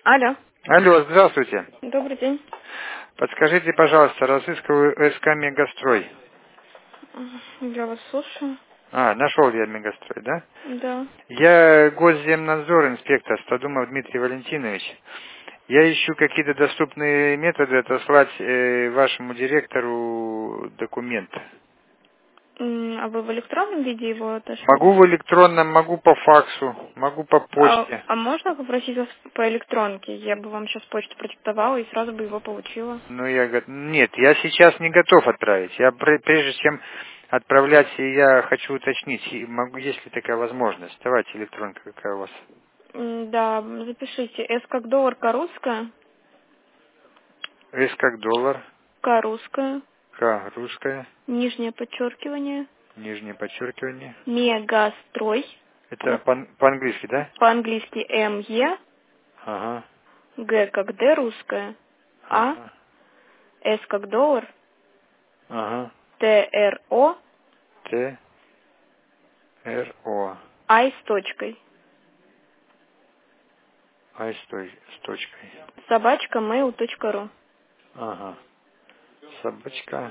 Алло. Алло, здравствуйте. Добрый день. Подскажите, пожалуйста, разыскиваю СК Мегастрой. Я вас слушаю. Нашел я Мегастрой, да? Да. Я Госземнадзор, инспектор Стадумов Дмитрий Валентинович. Я ищу какие-то доступные методы отослать вашему директору документ. А вы в электронном виде его отошли? Могу в электронном, могу по факсу, могу по почте. А можно попросить вас по электронке? Я бы вам сейчас почту продиктовала и сразу бы его получила. Нет, я сейчас не готов отправить. Прежде чем отправлять, я хочу уточнить, есть ли такая возможность. Давайте электронка какая у вас. Да, запишите. С как доллар, К русская. С как доллар, К русская. К русская, Нижнее подчеркивание. нижнее подчеркивание. Мегастрой. Это по-английски, да? По-английски МЕ. Ага, Г как Д русская. А. ага, С как доллар. ага. ТРО. Т, Р, О. Ай с точкой. С точкой. Собачка mail.ru. Ага. Собачка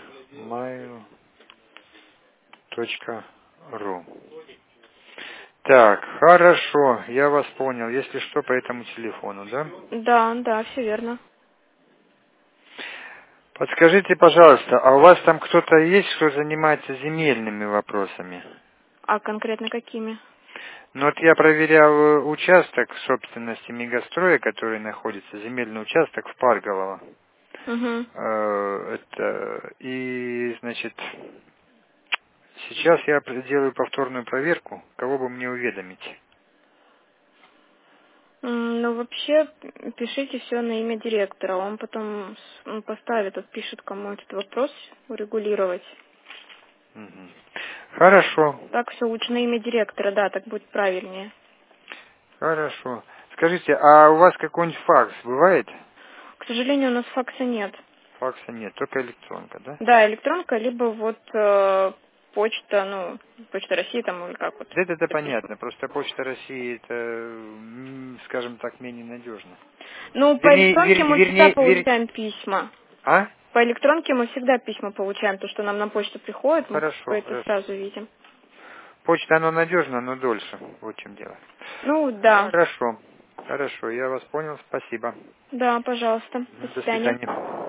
mail.ru. Так, хорошо, я вас понял. Если что, по этому телефону, да? Да, да, все верно. Подскажите, пожалуйста, а у вас там кто-то есть, кто занимается земельными вопросами? А конкретно какими? Ну вот я проверял участок собственности Мегастроя, который находится, земельный участок в Парголово. Угу. Значит, сейчас я делаю повторную проверку, кого бы мне уведомить. Ну, вообще, пишите все на имя директора. Он потом поставит, отпишет, кому этот вопрос урегулировать. Мгм. Хорошо, Так все лучше на имя директора, да, так будет правильнее. хорошо. Скажите, а у вас какой-нибудь факс бывает? К сожалению, у нас факса нет. Факса нет, только электронка, да? Да, электронка, либо вот почта, почта России там или как вот. Да это Написано. понятно, просто Почта России это, скажем так, менее надежно. Ну, по Вернее, электронке мы всегда получаем письма. А? По электронке мы всегда письма получаем. То, что нам на почту приходит, мы Хорошо, это хорошо. сразу видим. Почта, оно надежно, но дольше. Вот в чем дело. Ну, да. Хорошо, хорошо, я вас понял, спасибо. Да, пожалуйста. До До свидания. свидания.